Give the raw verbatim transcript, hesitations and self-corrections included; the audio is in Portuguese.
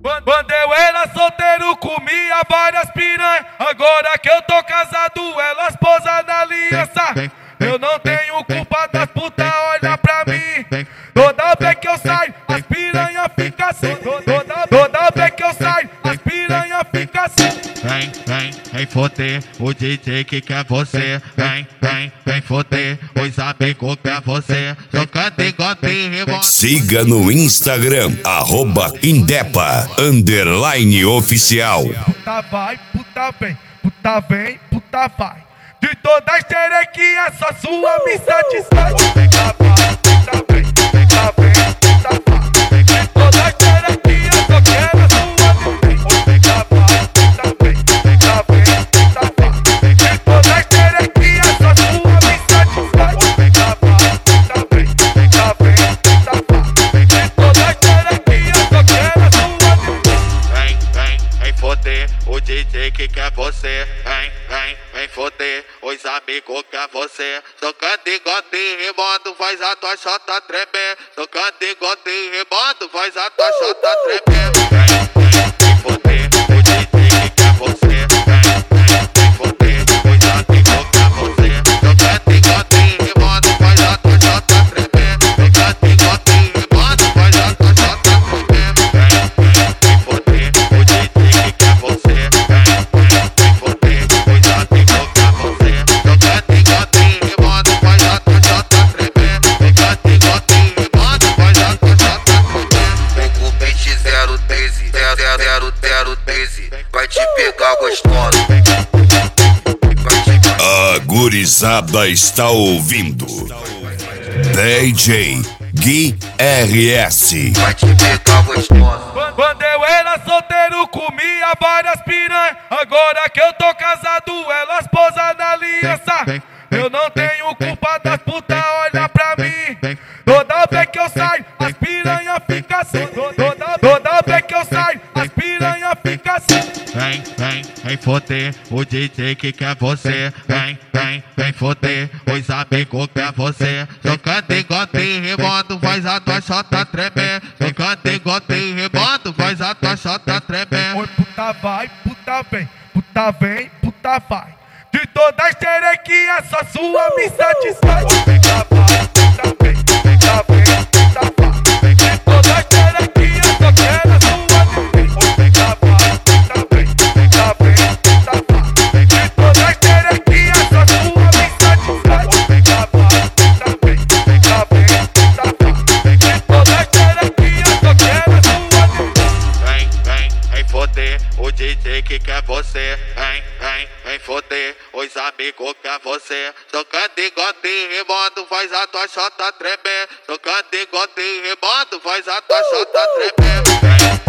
Quando eu era solteiro comia várias piranhas. Agora que eu tô casado elas posam na aliança. Eu não tenho culpa das putas, olha pra mim. Toda vez que eu saio as piranhas ficam assim. Toda, toda vez que eu saio as piranhas ficam assim. Vem, vem, vem foder o D J que quer você. Vem, vem, vem foder os amigos que quer você. Jogando igual tem remoto. Siga no Instagram, arroba Indepa, underline oficial. Puta vai, puta vem, puta vem, puta vai. De todas as xerequinhas, só sua me satisfaz. Puta vai, puta vem, puta vem, puta vai. De todas as xerequinhas, só quero a sua me vem. Puta vai, puta vem, puta vem, puta vai. De todas as xerequinhas, só sua me satisfaz. Puta vai, puta vem, puta vem, puta vai. De todas as xerequinhas, só quero a sua me vem. Vem, vem, vem foder o D J que quer você. Vem, vem, vem foder os amigos que quer você. Tocando igual tem remoto, faz a tua chota tremer. Tocando igual tem remoto, faz a tua chota tremer. Vem, vem, vem foder o D J que quer você. Vem, vem, vem foder os amigos que quer você. Tocando igual tem remoto, faz a tua chota tremer. Tocando igual tem remoto, faz a tua chota tremer. Vem, vem, vem foder o D J que quer você. Vem, vem, vem foder os amigos que quer você. Tocando igual tem remoto, faz a tua chota tremer. Tocando igual tem remoto, faz a tua chota tremer. Vem com o pente zero treze, zero zero zero treze, vai te pegar gostoso. A gurizada está ouvindo D J Gui R S. Vai te pegar gostoso. Quando eu era solteiro comia várias piranhas. Agora que eu tô casado elas posam na aliança. Eu não tenho culpa das putas, olha pra mim. Toda vez que eu saio as piranhas ficam assim. Toda, toda vez que eu saio as piranhas ficam assim. Vem, vem, vem foder o D J que quer você. Vem, vem, vem foder os amigos que quer você. Tocando igual tem remoto, faz a tua chota tremer. Tocando igual tem remoto, faz a tua chota tremer. Oi, puta vai, puta vem, puta vem, puta vai. De todas as xerequinhas, só sua me satisfaz. Puta vai, puta vem, puta vem, puta vai. De todas as xerequinhas, só quero a sua me vem. Puta vai, puta vem, puta vem, puta vai. De todas as xerequinhas, só sua me satisfaz. Puta vai, puta vem, puta vem, puta vai. De todas as xerequinhas, só quero a sua me vem. Vem, vem, vem foder o D J que quer você. Vem, vem, vem foder os amigos que quer você. Tocando igual tem remoto, faz a tua chota tremer. Tocando igual tem remoto, faz a tua chota tremer. Vem,